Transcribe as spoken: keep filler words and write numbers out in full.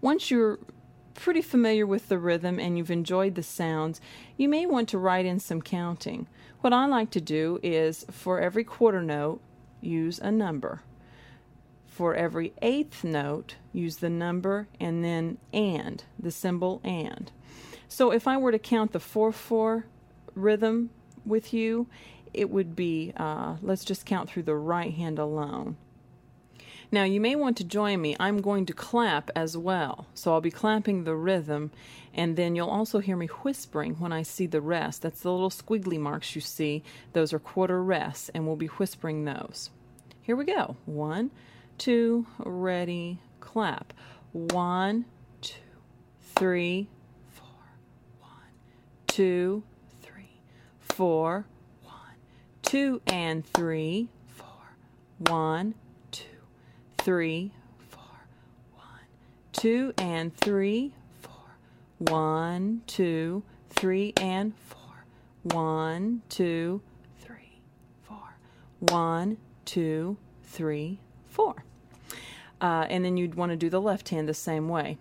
Once you're pretty familiar with the rhythm and you've enjoyed the sounds, you may want to write in some counting. What I like to do is for every quarter note, use a number. For every eighth note, use the number and then and, the symbol and. So if I were to count the four four rhythm with you, it would be, uh, let's just count through the right hand alone. Now you may want to join me. I'm going to clap as well. So I'll be clapping the rhythm, and then you'll also hear me whispering when I see the rest. That's the little squiggly marks you see. Those are quarter rests, and we'll be whispering those. Here we go. One, two, ready, clap. One, two, three, four. One, two, three, four. One, two, and three, four. One, two, three, four. One, two, and three, four. One, two, three, and four. One, two, three, four. One, two, three, four. Uh, and then you'd want to do the left hand the same way.